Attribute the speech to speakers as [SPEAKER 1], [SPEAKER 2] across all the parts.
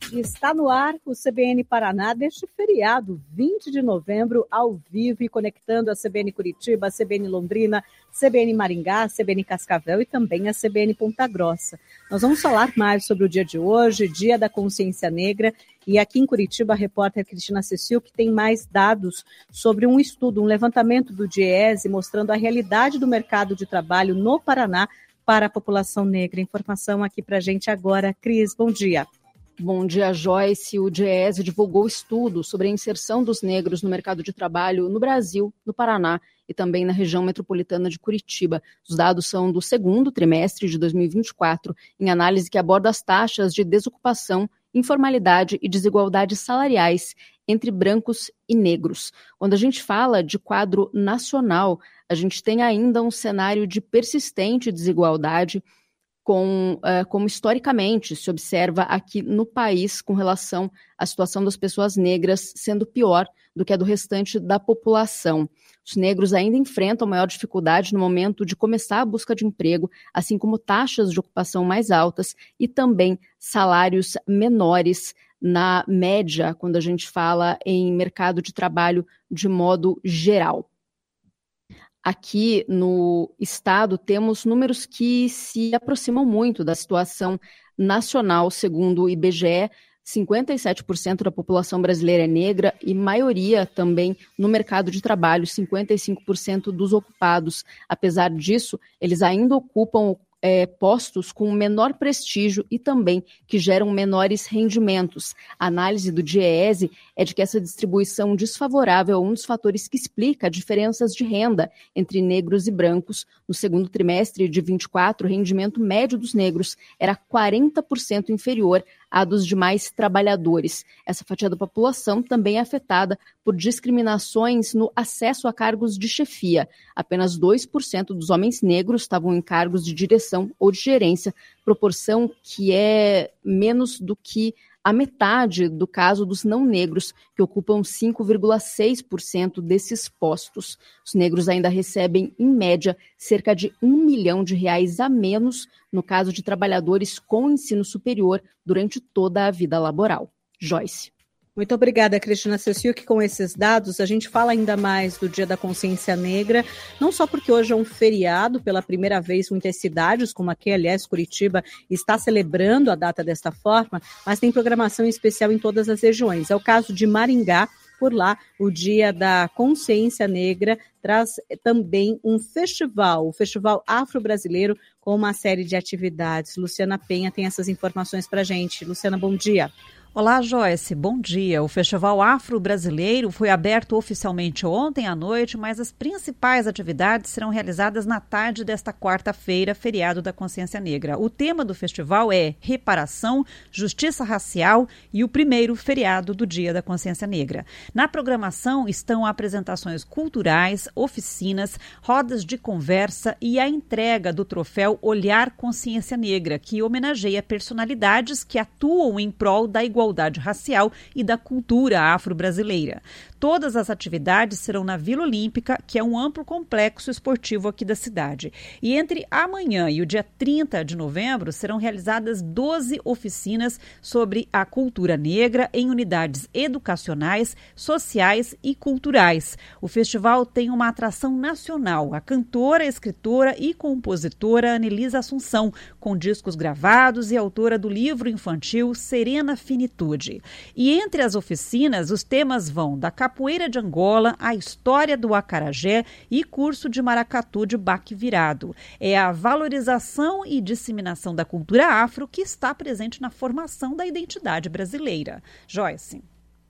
[SPEAKER 1] Está no ar o CBN Paraná deste feriado, 20 de novembro, ao vivo e conectando a CBN Curitiba, a CBN Londrina, CBN Maringá, a CBN Cascavel e também a CBN Ponta Grossa. Nós vamos falar mais sobre o dia de hoje, Dia da Consciência Negra, e aqui em Curitiba a repórter Cristina Cecil, que tem mais dados sobre um estudo, um levantamento do DIEESE, mostrando a realidade do mercado de trabalho no Paraná para a população negra. Informação aqui para a gente agora. Cris, bom dia.
[SPEAKER 2] Bom dia, Joyce. O DIEESE divulgou estudo sobre a inserção dos negros no mercado de trabalho no Brasil, no Paraná e também na região metropolitana de Curitiba. Os dados são do segundo trimestre de 2024, em análise que aborda as taxas de desocupação, informalidade e desigualdades salariais entre brancos e negros. Quando a gente fala de quadro nacional, a gente tem ainda um cenário de persistente desigualdade, como historicamente se observa aqui no país com relação à situação das pessoas negras sendo pior do que a do restante da população. Os negros ainda enfrentam maior dificuldade no momento de começar a busca de emprego, assim como taxas de ocupação mais altas e também salários menores na média, quando a gente fala em mercado de trabalho de modo geral. Aqui no estado temos números que se aproximam muito da situação nacional, segundo o IBGE. 57% da população brasileira é negra e maioria também no mercado de trabalho, 55% dos ocupados. Apesar disso, eles ainda ocupam postos com menor prestígio e também que geram menores rendimentos. A análise do DIEESE é de que essa distribuição desfavorável é um dos fatores que explica diferenças de renda entre negros e brancos. No segundo trimestre de 24, o rendimento médio dos negros era 40% inferior à dos demais trabalhadores. Essa fatia da população também é afetada por discriminações no acesso a cargos de chefia. Apenas 2% dos homens negros estavam em cargos de direção ou de gerência, proporção que é menos do que a metade do caso dos não negros, que ocupam 5,6% desses postos. Os negros ainda recebem, em média, cerca de R$1 milhão a menos no caso de trabalhadores com ensino superior durante toda a vida laboral. Joyce.
[SPEAKER 1] Muito obrigada, Cristina Cecil, que com esses dados a gente fala ainda mais do Dia da Consciência Negra, não só porque hoje é um feriado, pela primeira vez muitas cidades, como aqui, aliás, Curitiba, está celebrando a data desta forma, mas tem programação especial em todas as regiões. É o caso de Maringá. Por lá, o Dia da Consciência Negra traz também um festival, o Festival Afro-Brasileiro, com uma série de atividades. Luciana Penha tem essas informações para a gente. Luciana, bom dia.
[SPEAKER 3] Olá, Joyce, bom dia. O Festival Afro-Brasileiro foi aberto oficialmente ontem à noite, mas as principais atividades serão realizadas na tarde desta quarta-feira, feriado da Consciência Negra. O tema do festival é reparação, justiça racial e o primeiro feriado do Dia da Consciência Negra. Na programação estão apresentações culturais, oficinas, rodas de conversa e a entrega do troféu Olhar Consciência Negra, que homenageia personalidades que atuam em prol da igualdade racial e da cultura afro-brasileira. Todas as atividades serão na Vila Olímpica, que é um amplo complexo esportivo aqui da cidade. E entre amanhã e o dia 30 de novembro serão realizadas 12 oficinas sobre a cultura negra em unidades educacionais, sociais e culturais. O festival tem uma atração nacional. A cantora, escritora e compositora Anelisa Assunção, com discos gravados e autora do livro infantil Serena Finitude. E entre as oficinas, os temas vão da capoeira de Angola, a história do acarajé e curso de maracatu de baque virado. É a valorização e disseminação da cultura afro que está presente na formação da identidade brasileira. Joyce.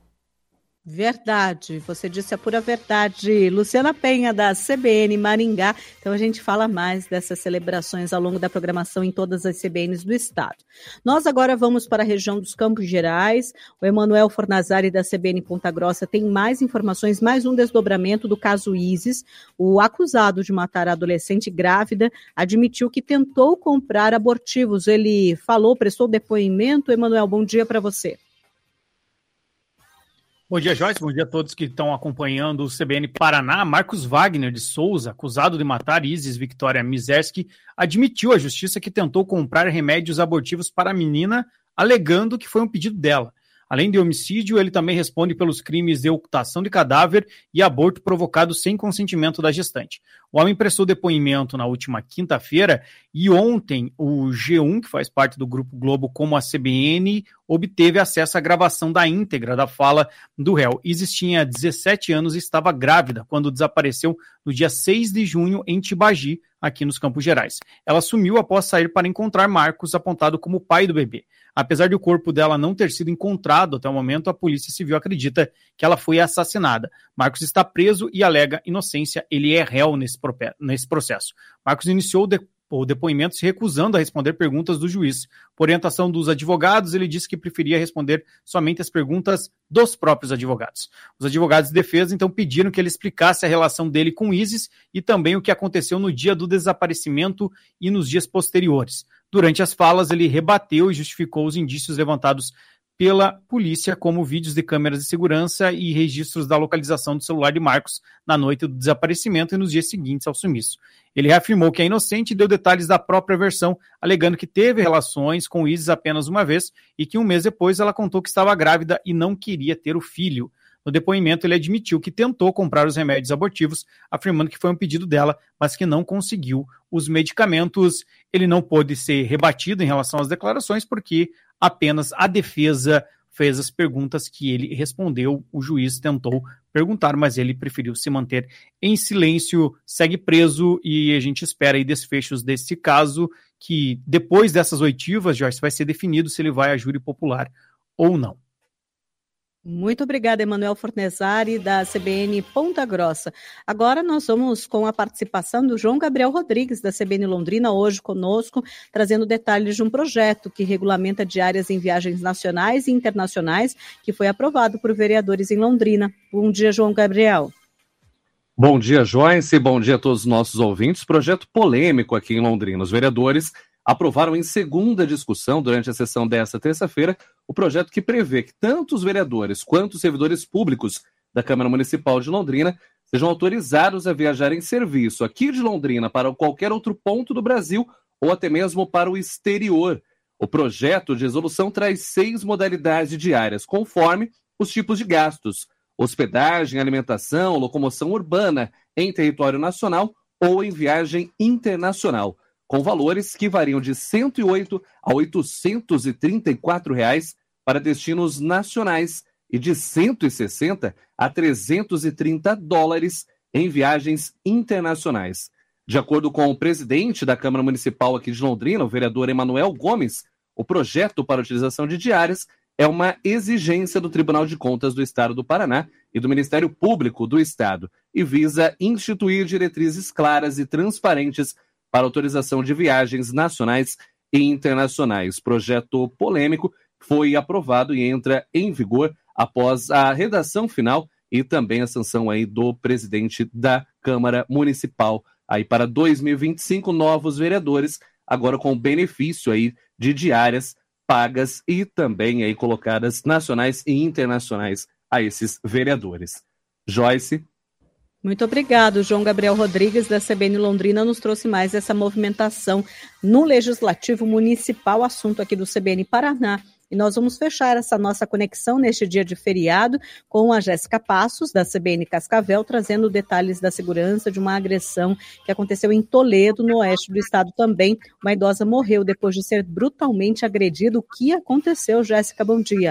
[SPEAKER 1] Verdade, você disse a pura verdade. Luciana Penha, da CBN Maringá. Então a gente fala mais dessas celebrações ao longo da programação em todas as CBNs do estado. Nós agora vamos para a região dos Campos Gerais. O Emanuel Fornazari, da CBN Ponta Grossa, tem mais informações, mais um desdobramento do caso Isis. O acusado de matar a adolescente grávida admitiu que tentou comprar abortivos. Ele prestou depoimento. Emanuel, bom dia para você.
[SPEAKER 4] Bom dia, Joyce. Bom dia a todos que estão acompanhando o CBN Paraná. Marcos Wagner de Souza, acusado de matar Isis Victoria Mizerski, admitiu à justiça que tentou comprar remédios abortivos para a menina alegando que foi um pedido dela. Além de homicídio, ele também responde pelos crimes de ocultação de cadáver e aborto provocado sem consentimento da gestante. O homem prestou depoimento na última quinta-feira e ontem o G1, que faz parte do Grupo Globo, como a CBN, obteve acesso à gravação da íntegra da fala do réu. Isis tinha 17 anos e estava grávida quando desapareceu no dia 6 de junho em Tibagi, aqui nos Campos Gerais. Ela sumiu após sair para encontrar Marcos, apontado como pai do bebê. Apesar de o corpo dela não ter sido encontrado até o momento, a Polícia Civil acredita que ela foi assassinada. Marcos está preso e alega inocência. Ele é réu nesse processo. Marcos iniciou o depoimento se recusando a responder perguntas do juiz. Por orientação dos advogados, ele disse que preferia responder somente as perguntas dos próprios advogados. Os advogados de defesa, então, pediram que ele explicasse a relação dele com Isis e também o que aconteceu no dia do desaparecimento e nos dias posteriores. Durante as falas, ele rebateu e justificou os indícios levantados pela polícia, como vídeos de câmeras de segurança e registros da localização do celular de Marcos na noite do desaparecimento e nos dias seguintes ao sumiço. Ele reafirmou que é inocente e deu detalhes da própria versão, alegando que teve relações com Isis apenas uma vez e que um mês depois ela contou que estava grávida e não queria ter o filho. No depoimento, ele admitiu que tentou comprar os remédios abortivos, afirmando que foi um pedido dela, mas que não conseguiu os medicamentos. Ele não pôde ser rebatido em relação às declarações, porque apenas a defesa fez as perguntas que ele respondeu. O juiz tentou perguntar, mas ele preferiu se manter em silêncio, segue preso e a gente espera aí desfechos desse caso, que depois dessas oitivas, Joyce, vai ser definido se ele vai a júri popular ou não.
[SPEAKER 1] Muito obrigada, Emanuel Fornezari, da CBN Ponta Grossa. Agora nós vamos com a participação do João Gabriel Rodrigues, da CBN Londrina, hoje conosco, trazendo detalhes de um projeto que regulamenta diárias em viagens nacionais e internacionais, que foi aprovado por vereadores em Londrina. Bom dia, João Gabriel.
[SPEAKER 5] Bom dia, Joyce. Bom dia a todos os nossos ouvintes. Projeto polêmico aqui em Londrina. Os vereadores aprovaram em segunda discussão, durante a sessão desta terça-feira, o projeto que prevê que tanto os vereadores quanto os servidores públicos da Câmara Municipal de Londrina sejam autorizados a viajar em serviço aqui de Londrina para qualquer outro ponto do Brasil ou até mesmo para o exterior. O projeto de resolução traz 6 modalidades diárias, conforme os tipos de gastos: hospedagem, alimentação, locomoção urbana em território nacional ou em viagem internacional, com valores que variam de R$ 108 a R$ 834 para destinos nacionais e de 160 a 330 dólares em viagens internacionais. De acordo com o presidente da Câmara Municipal aqui de Londrina, o vereador Emanuel Gomes, o projeto para a utilização de diárias é uma exigência do Tribunal de Contas do Estado do Paraná e do Ministério Público do Estado e visa instituir diretrizes claras e transparentes para autorização de viagens nacionais e internacionais. Projeto polêmico foi aprovado e entra em vigor após a redação final e também a sanção aí do presidente da Câmara Municipal. Aí para 2025, novos vereadores, agora com benefício aí de diárias pagas e também aí colocadas nacionais e internacionais a esses vereadores. Joyce.
[SPEAKER 1] Muito obrigado, João Gabriel Rodrigues, da CBN Londrina, nos trouxe mais essa movimentação no Legislativo Municipal, assunto aqui do CBN Paraná. E nós vamos fechar essa nossa conexão neste dia de feriado com a Jéssica Passos, da CBN Cascavel, trazendo detalhes da segurança de uma agressão que aconteceu em Toledo, no oeste do estado também. Uma idosa morreu depois de ser brutalmente agredida. O que aconteceu, Jéssica? Bom dia.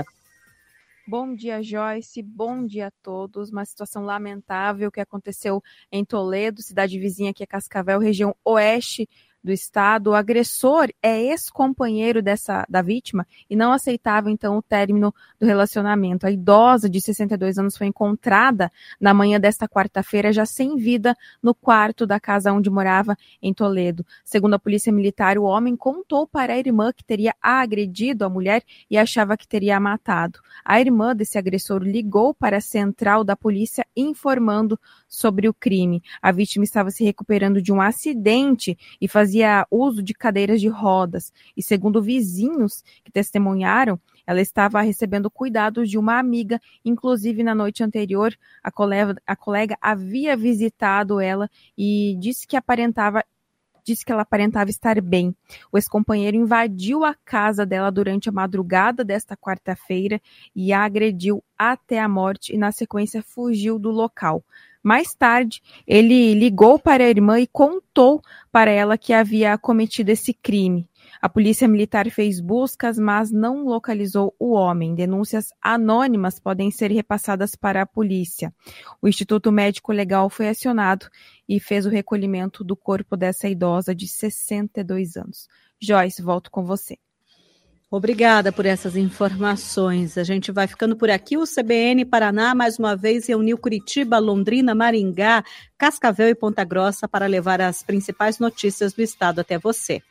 [SPEAKER 6] Bom dia, Joyce. Bom dia a todos. Uma situação lamentável que aconteceu em Toledo, cidade vizinha aqui é Cascavel, região oeste do estado. O agressor é ex-companheiro da vítima e não aceitava, então, o término do relacionamento. A idosa de 62 anos foi encontrada na manhã desta quarta-feira, já sem vida, no quarto da casa onde morava em Toledo. Segundo a polícia militar, o homem contou para a irmã que teria agredido a mulher e achava que teria a matado. A irmã desse agressor ligou para a central da polícia informando sobre o crime. A vítima estava se recuperando de um acidente e fazia uso de cadeiras de rodas. E segundo vizinhos que testemunharam, ela estava recebendo cuidados de uma amiga. Inclusive, na noite anterior, a colega havia visitado ela e disse que aparentava disse que ela aparentava estar bem. O ex-companheiro invadiu a casa dela durante a madrugada desta quarta-feira e a agrediu até a morte e, na sequência, fugiu do local. Mais tarde, ele ligou para a irmã e contou para ela que havia cometido esse crime. A polícia militar fez buscas, mas não localizou o homem. Denúncias anônimas podem ser repassadas para a polícia. O Instituto Médico Legal foi acionado e fez o recolhimento do corpo dessa idosa de 62 anos. Joyce, volto com você.
[SPEAKER 1] Obrigada por essas informações. A gente vai ficando por aqui. O CBN Paraná, mais uma vez, reuniu Curitiba, Londrina, Maringá, Cascavel e Ponta Grossa para levar as principais notícias do estado até você.